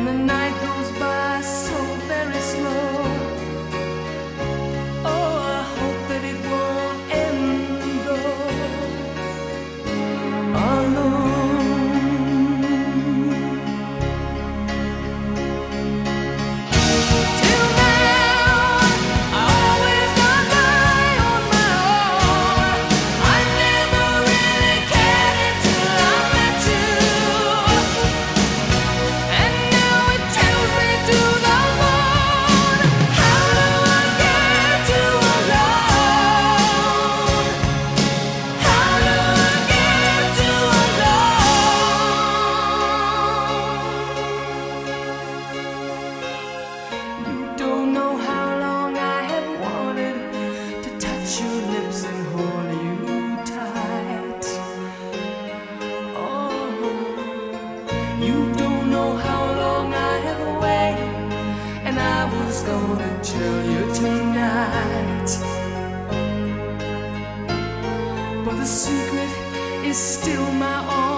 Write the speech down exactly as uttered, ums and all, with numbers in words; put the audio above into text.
and the night goes by so very slow. Oh, I hope that it won't end though alone. Till now, I always got by on my own. I never really cared until I met you. And now it chills me to the bone. How do I get to alone? How do I get to alone? You don't know how long I have wanted to touch your lips and hold you tight. Oh, you don't know how long I have waited, and I was gonna tell you tonight. But the secret is still my own.